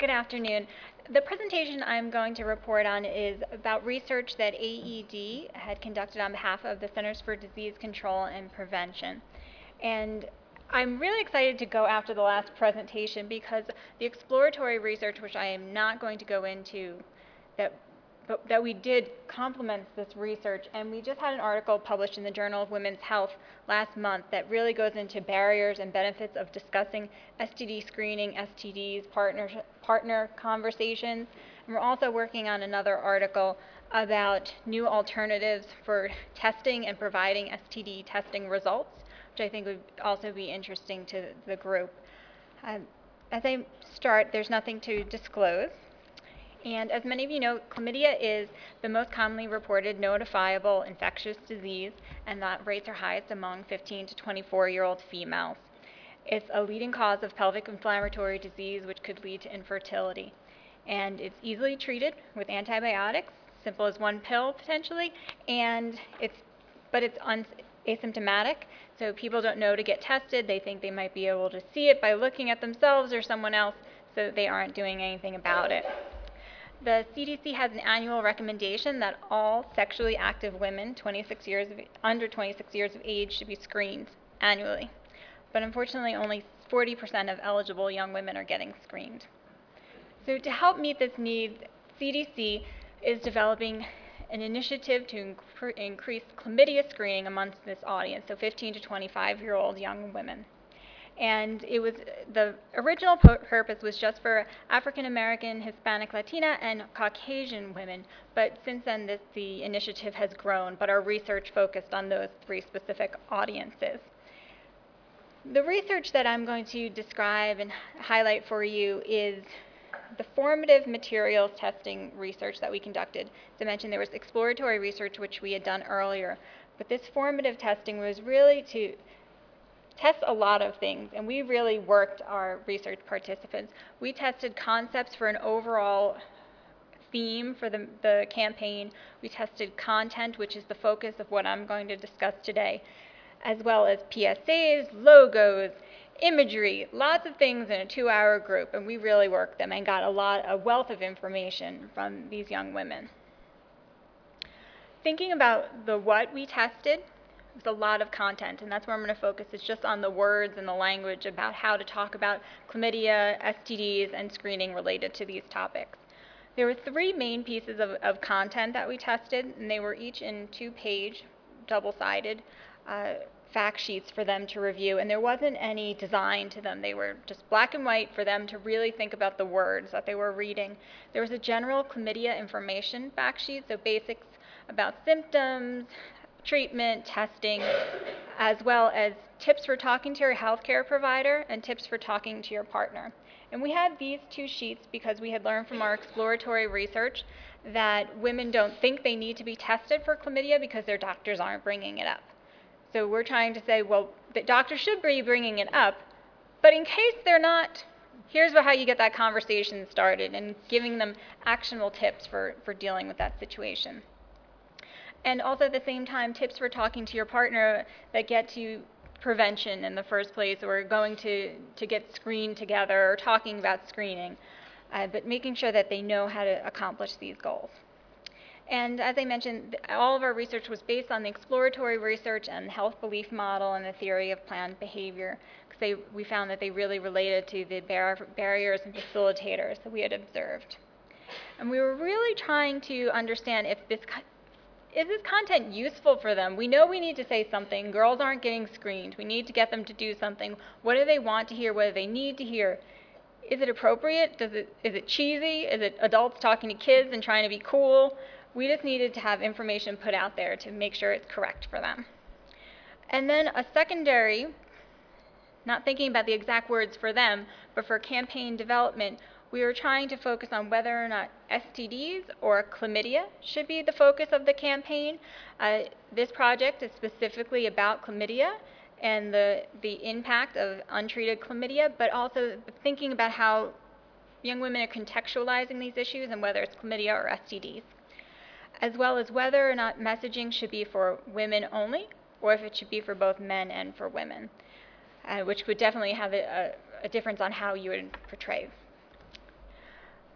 Good afternoon. The presentation I'm going to report on is about research that AED had conducted on behalf of the Centers for Disease Control and Prevention. And I'm really excited to go after the last presentation because the exploratory research, which I am not going to go into, that we did complements this research, and we just had an article published in the Journal of Women's Health last month that really goes into barriers and benefits of discussing STD screening, STDs, partner conversations. And we're also working on another article about new alternatives for testing and providing STD testing results, which I think would also be interesting to the group. As I start, there's nothing to disclose. And as many of you know, chlamydia is the most commonly reported notifiable infectious disease, and that rates are highest among 15 to 24-year-old females. It's a leading cause of pelvic inflammatory disease, which could lead to infertility. And it's easily treated with antibiotics, simple as one pill potentially, but it's asymptomatic, so people don't know to get tested. They think they might be able to see it by looking at themselves or someone else, so they aren't doing anything about it. The CDC has an annual recommendation that all sexually active women under 26 years of age should be screened annually. But unfortunately, only 40% of eligible young women are getting screened. So to help meet this need, CDC is developing an initiative to increase chlamydia screening amongst this audience, so 15 to 25-year-old young women. And the original purpose was just for African American, Hispanic, Latina, and Caucasian women. But since then, the initiative has grown, but our research focused on those three specific audiences. The research that I'm going to describe and highlight for you is the formative materials testing research that we conducted. As I mentioned, there was exploratory research, which we had done earlier. But this formative testing was really to test a lot of things, and we really worked our research participants. We tested concepts for an overall theme for the campaign. We tested content, which is the focus of what I'm going to discuss today, as well as PSAs, logos, imagery, lots of things in a 2-hour group, and we really worked them and got a wealth of information from these young women. Thinking about the what we tested, was a lot of content, and that's where I'm going to focus. It's just on the words and the language about how to talk about chlamydia, STDs, and screening related to these topics. There were 3 main pieces of content that we tested, and they were each in 2-page, double-sided fact sheets for them to review, and there wasn't any design to them. They were just black and white for them to really think about the words that they were reading. There was a general chlamydia information fact sheet, so basics about symptoms, treatment, testing, as well as tips for talking to your healthcare provider and tips for talking to your partner. And we had these 2 sheets because we had learned from our exploratory research that women don't think they need to be tested for chlamydia because their doctors aren't bringing it up. So we're trying to say, well, the doctor should be bringing it up, but in case they're not, here's how you get that conversation started and giving them actionable tips for dealing with that situation. And also at the same time, tips for talking to your partner that get to prevention in the first place, or going to get screened together, or talking about screening, but making sure that they know how to accomplish these goals. And as I mentioned, all of our research was based on the exploratory research and the health belief model and the theory of planned behavior, because we found that they really related to the barriers and facilitators that we had observed. And we were really trying to understand if is this content useful for them? We know we need to say something. Girls aren't getting screened. We need to get them to do something. What do they want to hear? What do they need to hear? Is it appropriate? Is it cheesy? Is it adults talking to kids and trying to be cool? We just needed to have information put out there to make sure it's correct for them. And then a secondary, not thinking about the exact words for them, but for campaign development, we were trying to focus on whether or not STDs or chlamydia should be the focus of the campaign. This project is specifically about chlamydia and the impact of untreated chlamydia, but also thinking about how young women are contextualizing these issues and whether it's chlamydia or STDs, as well as whether or not messaging should be for women only or if it should be for both men and for women, which would definitely have a difference on how you would portray.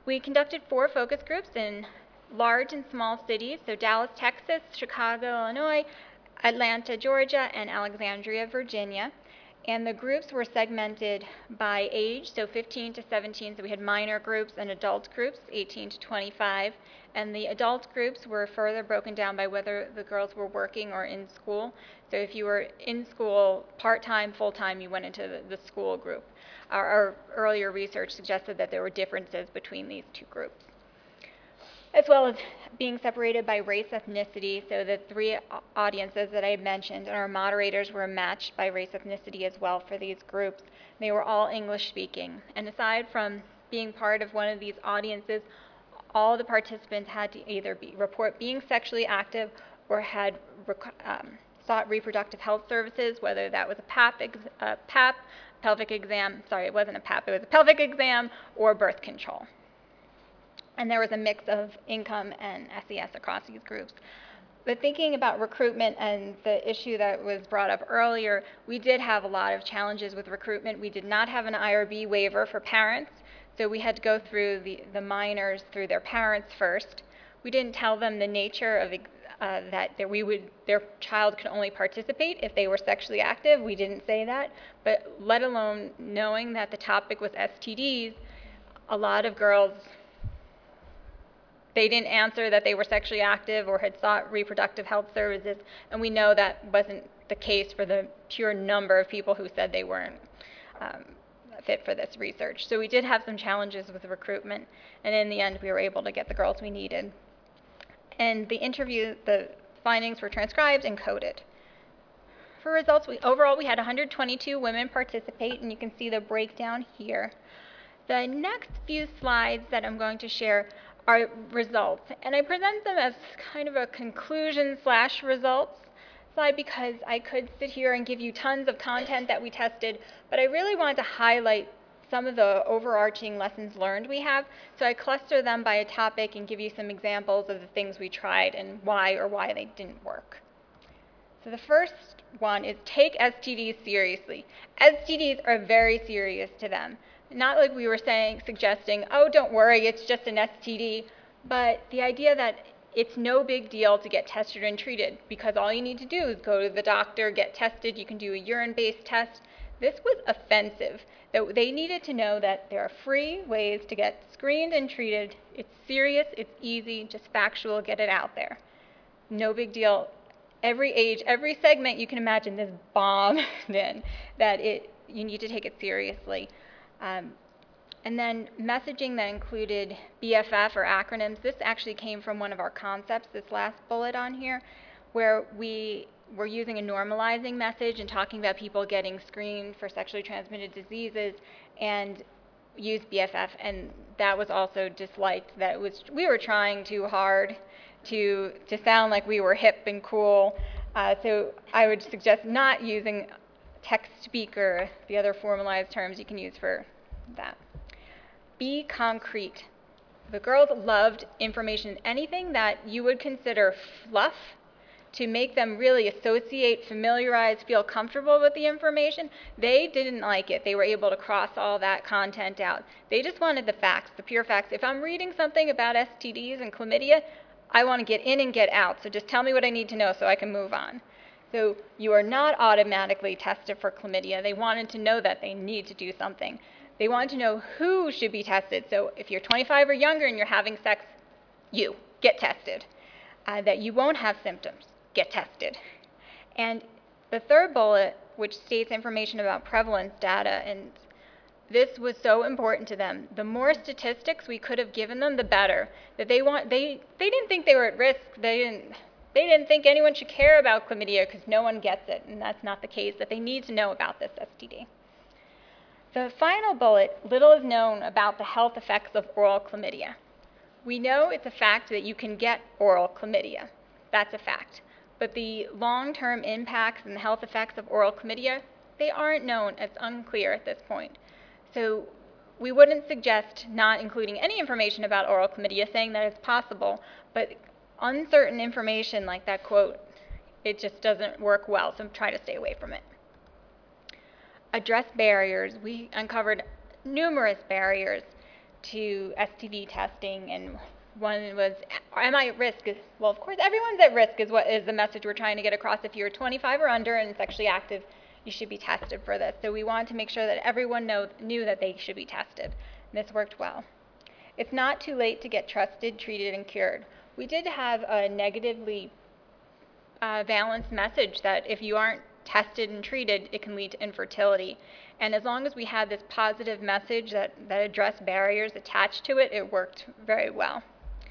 We conducted 4 focus groups in large and small cities, so Dallas, Texas, Chicago, Illinois, Atlanta, Georgia, and Alexandria, Virginia. And the groups were segmented by age, so 15 to 17, so we had minor groups and adult groups, 18 to 25. And the adult groups were further broken down by whether the girls were working or in school. So if you were in school part-time, full-time, you went into the school group. Our earlier research suggested that there were differences between these two groups, as well as being separated by race, ethnicity. So the 3 audiences that I mentioned, and our moderators were matched by race, ethnicity as well for these groups. They were all English speaking. And aside from being part of one of these audiences, all the participants had to either report being sexually active or had sought reproductive health services, whether that was a PAP, pelvic exam, sorry, it wasn't a PAP, it was a pelvic exam, or birth control. And there was a mix of income and SES across these groups. But thinking about recruitment and the issue that was brought up earlier, we did have a lot of challenges with recruitment. We did not have an IRB waiver for parents, so we had to go through the minors through their parents first. We didn't tell them the nature of that their child could only participate if they were sexually active. We didn't say that, but let alone knowing that the topic was STDs, a lot of girls, they didn't answer that they were sexually active or had sought reproductive health services, and we know that wasn't the case for the pure number of people who said they weren't fit for this research. So we did have some challenges with recruitment, and in the end we were able to get the girls we needed. And the findings were transcribed and coded. For results, overall we had 122 women participate, and you can see the breakdown here. The next few slides that I'm going to share are results, and I present them as kind of a conclusion/results slide because I could sit here and give you tons of content that we tested, but I really wanted to highlight some of the overarching lessons learned we have, so I cluster them by a topic and give you some examples of the things we tried and why they didn't work. So the first one is take STDs seriously. STDs are very serious to them. Not like we were suggesting, oh, don't worry, it's just an STD, but the idea that it's no big deal to get tested and treated because all you need to do is go to the doctor, get tested, you can do a urine-based test. This was offensive. That they needed to know that there are free ways to get screened and treated. It's serious, it's easy, just factual, get it out there. No big deal. Every age, every segment you can imagine this bombed in, that you need to take it seriously. And then messaging that included BFF or acronyms. This actually came from one of our concepts, this last bullet on here, where we were using a normalizing message and talking about people getting screened for sexually transmitted diseases and use BFF, and that was also disliked. We were trying too hard to sound like we were hip and cool, so I would suggest not using text speak or the other formalized terms you can use for that. Be concrete. The girls loved information, anything that you would consider fluff, to make them really associate, familiarize, feel comfortable with the information. They didn't like it. They were able to cross all that content out. They just wanted the facts, the pure facts. If I'm reading something about STDs and chlamydia, I want to get in and get out, so just tell me what I need to know so I can move on. So you are not automatically tested for chlamydia. They wanted to know that they need to do something. They wanted to know who should be tested. So if you're 25 or younger and you're having sex, you get tested. That you won't have symptoms, get tested. And the third bullet, which states information about prevalence data, and this was so important to them. The more statistics we could have given them, the better. That they didn't think they were at risk. They didn't think anyone should care about chlamydia because no one gets it, and that's not the case, that they need to know about this STD. The final bullet, little is known about the health effects of oral chlamydia. We know it's a fact that you can get oral chlamydia. That's a fact. But the long-term impacts and the health effects of oral chlamydia, they aren't known. It's unclear at this point. So we wouldn't suggest not including any information about oral chlamydia, saying that it's possible, but uncertain information like that quote, it just doesn't work well, so try to stay away from it. Address barriers. We uncovered numerous barriers. to STD testing, and one was, am I at risk? Well, of course, everyone's at risk is what is the message we're trying to get across. If you're 25 or under and sexually active, you should be tested for this. So we wanted to make sure that everyone knew that they should be tested. And this worked well. It's not too late to get trusted, treated, and cured. We did have a negatively balanced message that if you aren't tested and treated, it can lead to infertility. And as long as we had this positive message that addressed barriers attached to it, it worked very well.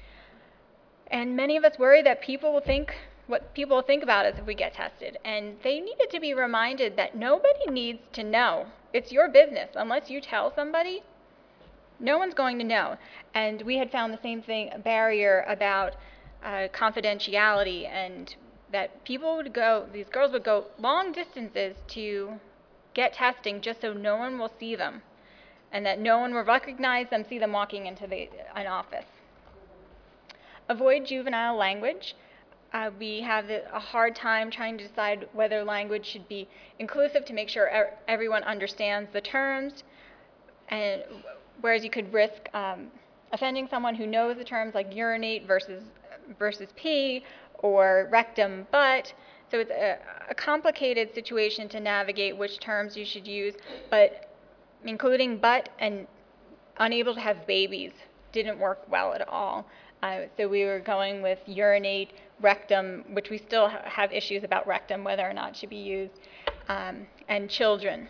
And many of us worry that people will think what people will think about us if we get tested. And they needed to be reminded that nobody needs to know. It's your business. Unless you tell somebody, no one's going to know. And we had found the same thing, a barrier about confidentiality, and that people would go, these girls would go long distances to get testing just so no one will see them, and that no one will recognize them, see them walking into an office. Avoid juvenile language. We have a hard time trying to decide whether language should be inclusive to make sure everyone understands the terms, and whereas you could risk offending someone who knows the terms like urinate versus pee, or rectum, butt. So it's a complicated situation to navigate which terms you should use, but including butt and unable to have babies didn't work well at all. So we were going with urinate, rectum, which we still have issues about rectum, whether or not it should be used, and children.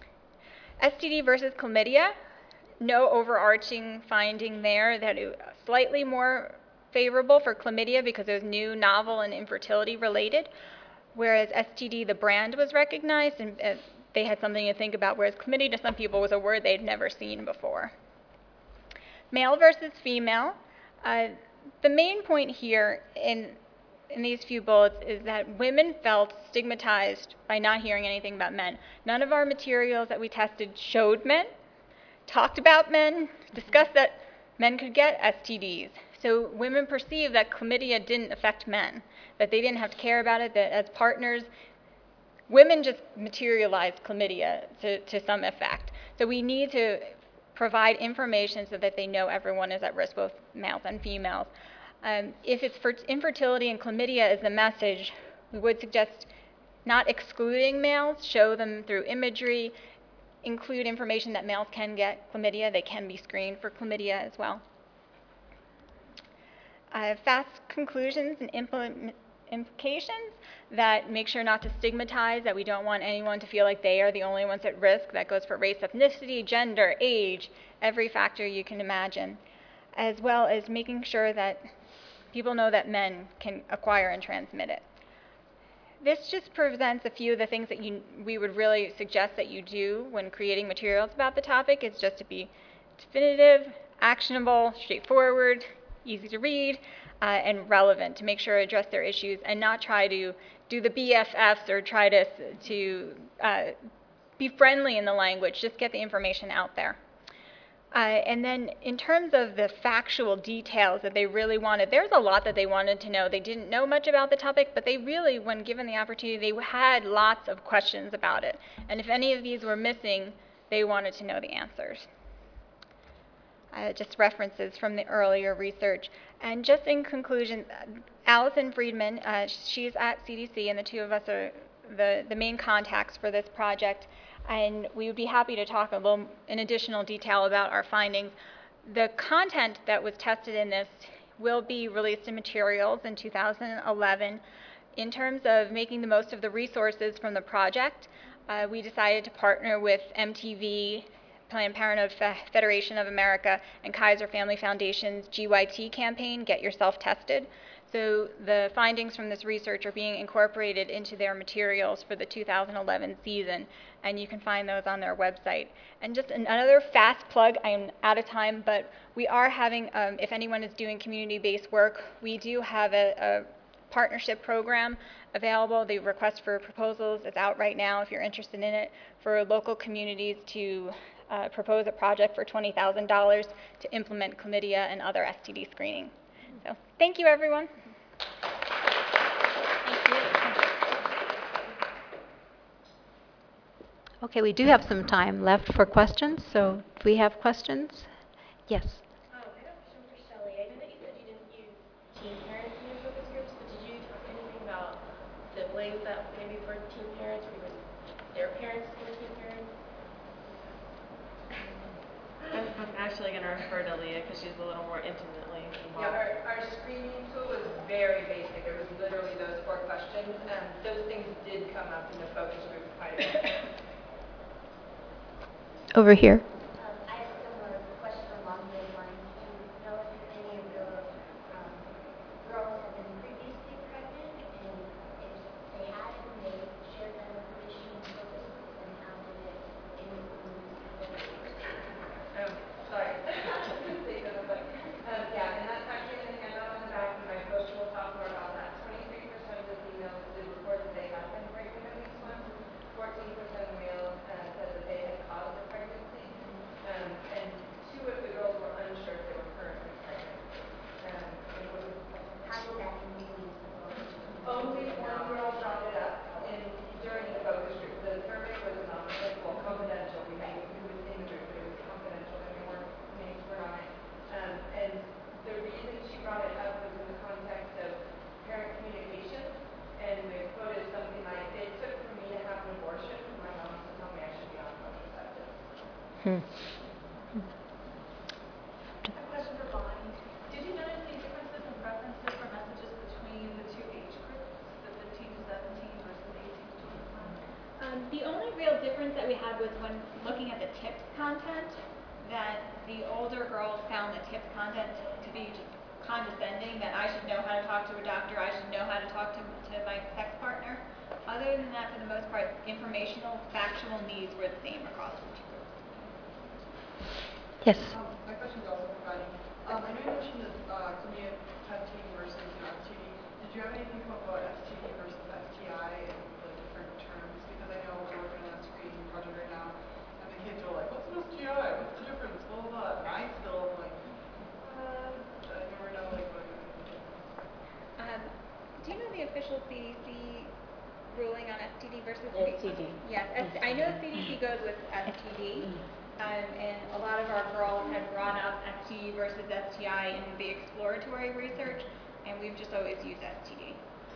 STD versus chlamydia, no overarching finding there, that it was slightly more favorable for chlamydia because it was new, novel, and infertility related, whereas STD, the brand, was recognized, and they had something to think about, whereas chlamydia to some people was a word they'd never seen before. Male versus female. The main point here in these few bullets is that women felt stigmatized by not hearing anything about men. None of our materials that we tested showed men, talked about men, discussed that men could get STDs. So women perceived that chlamydia didn't affect men, that they didn't have to care about it, that as partners, women just materialized chlamydia to some effect. So we need to provide information so that they know everyone is at risk, both males and females. If it's for infertility and chlamydia is the message, we would suggest not excluding males, show them through imagery, include information that males can get chlamydia. They can be screened for chlamydia as well. Fast conclusions and implications that make sure not to stigmatize, that we don't want anyone to feel like they are the only ones at risk. That goes for race, ethnicity, gender, age, every factor you can imagine, as well as making sure that people know that men can acquire and transmit it. This just presents a few of the things that we would really suggest that you do when creating materials about the topic. Is just to be definitive, actionable, straightforward, easy to read, and relevant, to make sure to address their issues and not try to do the BFFs or try to be friendly in the language. Just get the information out there. And then in terms of the factual details that they really wanted, there's a lot that they wanted to know. They didn't know much about the topic, but they really, when given the opportunity, they had lots of questions about it. And if any of these were missing, they wanted to know the answers. Just references from the earlier research. And just in conclusion, Allison Friedman, she's at CDC, and the two of us are the main contacts for this project. And we would be happy to talk a little in additional detail about our findings. The content that was tested in this will be released in materials in 2011. In terms of making the most of the resources from the project, we decided to partner with MTV, Planned Parenthood Federation of America, and Kaiser Family Foundation's GYT campaign, Get Yourself Tested. So the findings from this research are being incorporated into their materials for the 2011 season, and you can find those on their website. And just another fast plug, I'm out of time, but we are having, if anyone is doing community-based work, we do have a partnership program available. The request for proposals is out right now if you're interested in it, for local communities to propose a project for $20,000 to implement chlamydia and other STD screening. So thank you, everyone. Thank you. Okay, we do have some time left for questions, so if we have questions, Yes. I have a question for Shelley. I know that you said you didn't use teen parents in your focus groups, but did you talk anything about siblings that maybe were teen parents or even their parents were teen parents? I'm actually going to refer to Leah because she's a little more intimately Yeah, involved. our screening tool was very basic. It was literally those 4 questions. Those things did come up in the focus group quite a bit. Over here. I have a similar question along those lines. Do you know if any of the um, girls have been previously pregnant, and if they hadn't, they shared that information in focus groups, and how did it influence the focus groups? Sorry. Yeah, and that's actually in the handout on the back, and my coach will talk more about that. 23% of the females did report that they had been pregnant at least once. 14% of males said that they had caused a pregnancy. And 2 of the girls were unsure if they were currently pregnant. How did that influence the focus group? Only one girl brought it up during the focus group. The survey was anonymous, well, confidential. We was in the group, but it was confidential, and we weren't names were on it. And the reason she brought it up was in the context of parent communication, and the quote is something like, "It took for me to have an abortion for my mom to tell me I should be on contraceptives." A question for Bonnie. Did you notice any differences in preferences for messages between the 2 age groups, the 15 to 17 versus 18 to 25? The only real difference that we had was when looking at the tips content, that the older girls found the tips content to be just condescending, that I should know how to talk to a doctor, I should know how to talk to my sex partner. Other than that, for the most part, informational, factual needs were the same across the 2 groups. Yes. My question is also for Bonnie. I know you mentioned the community testing versus STD. Did you have anything come up about STD versus STI and the different terms? Because I know we're working on a screening project right now, and the kids are like, "What's an STI? What's the difference?" Blah blah blah. And I still am like, I never know like what. Do you know the official CDC ruling on STD versus STD? Yes, I know CDC goes with STD, and a lot of our girls had brought up STD versus STI in the exploratory research, and we've just always used STD.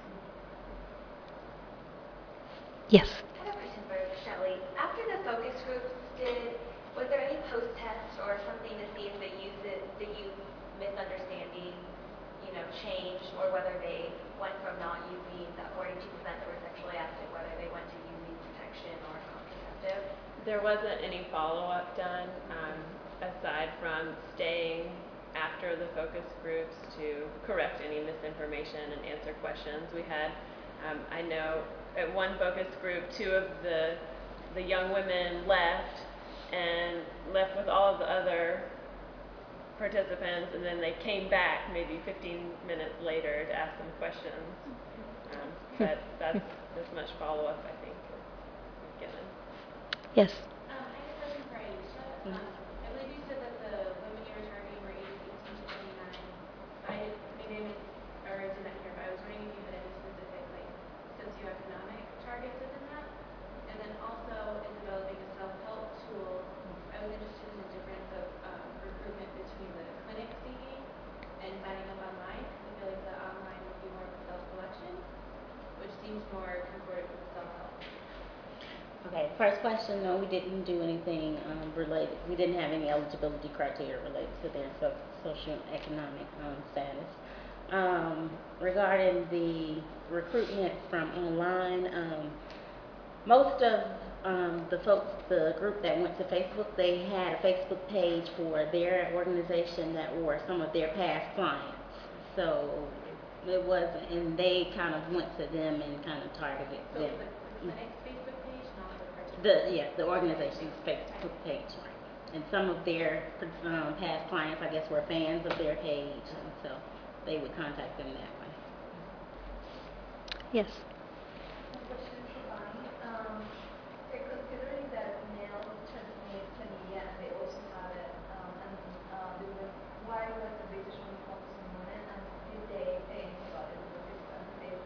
Yes. I have a question for Shelley. After the focus groups, was there any post-test or something to see if the youth misunderstanding, changed, or whether they went from not using that 42% that were sexually active, whether they went to using protection or contraceptive? There wasn't any follow-up done aside from staying after the focus groups to correct any misinformation and answer questions. We had, I know at one focus group, 2 of the young women left with all of the other participants, and then they came back maybe 15 minutes later to ask them questions. But that's as much follow-up, I think, is given. Yes. I have a question for Aisha. I believe you said that the women you were targeting were ages 18 to 29. Maybe I missed or did not hear, but I was wondering if you had any specific socioeconomic targets within that. And then also in developing a self-help tool, I was interested in the difference of recruitment between the clinic seeking and signing up online. I feel like the online would be more of a self-selection, which seems more concordant with the self-help. Okay, first question, no, we didn't do anything related. We didn't have any eligibility criteria related to their socioeconomic status. Regarding the recruitment from online, most of the folks, the group that went to Facebook, they had a Facebook page for their organization that were some of their past clients. So it wasn't, and they kind of went to them and kind of targeted So them. the clinic's Facebook page, not the participant? The organization's Facebook page, right? And some of their past clients, I guess, were fans of their page, and so they would contact them that way. Yes. My question is for Bonnie. Considering that males transmit chlamydia and they also have it, why was the research only focusing on it? And did they say anything about it?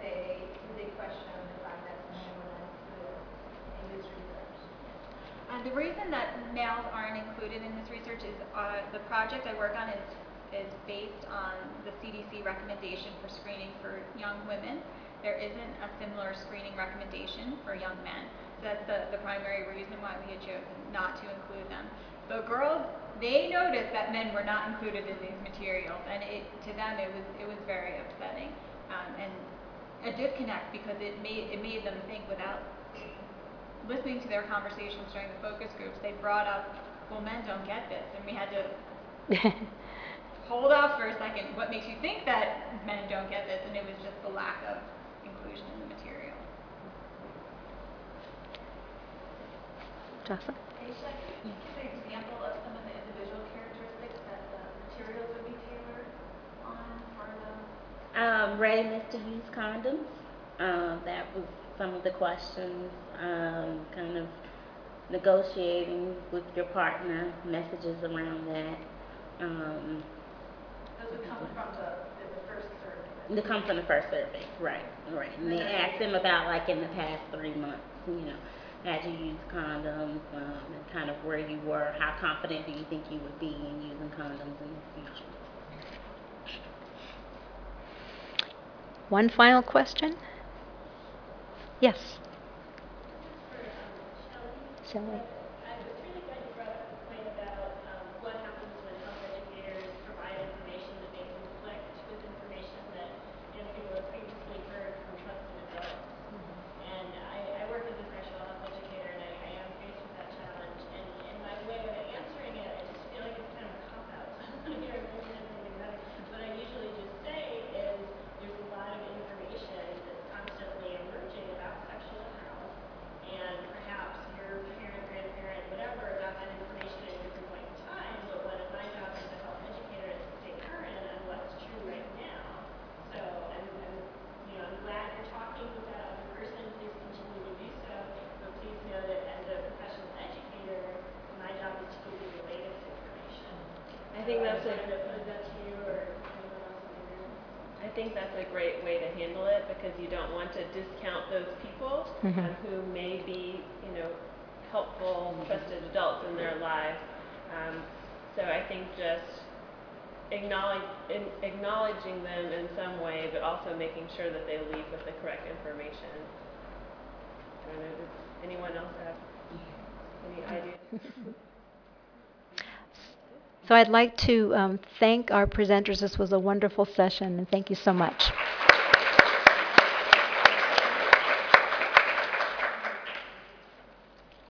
Did they question the fact that no one else in this research? And reason that males aren't included in this research is the project I work on is based on the CDC recommendation for screening for young women. There isn't a similar screening recommendation for young men. So that's the primary reason why we had chosen not to include them. The girls, they noticed that men were not included in these materials, and to them it was very upsetting, and a disconnect, because it made them think. Without listening to their conversations during the focus groups, they brought up, well, men don't get this, and we had to hold off for a second. What makes you think that men don't get this? And it was just the lack of inclusion in the materials. Jocelyn? Aisha, can you give an example of some of the individual characteristics that the materials would be tailored on for the... Readiness to use condoms. That was some of the questions. Kind of negotiating with your partner, messages around that. Those would come from the first survey. They come from the first survey, right. And they asked them about, like, in the past 3 months, had you used condoms, and kind of where you were, how confident do you think you would be in using condoms in the future. One final question? Yes. Shelley. It's really glad you brought up the point about what happens when health educators provide information that may conflict with information that people have previously heard from trusted adults. And I work as a sexual health educator, and I am faced with that challenge. And my way of answering it, I just feel like it's kind of a cop-out. So I want to hear something better. What I usually just say is there's a lot of information that's constantly emerging about sexual health, and perhaps your parent, grandparent, whatever, got that information at a different point in time, but one of my jobs as a health educator is to stay current on what's true right now. So I'm glad you're talking with that other person. Please continue to do so, but please know that as a professional educator, my job is to give you the latest information. I think that's I wanted to pose that to you, or anyone else in the room. I think that's a great way to handle it, because you don't want to discount those people who may be, helpful, trusted adults in their lives. So I think just acknowledging them in some way, but also making sure that they leave with the correct information. I don't know, does anyone else have any ideas? So I'd like to thank our presenters. This was a wonderful session, and thank you so much.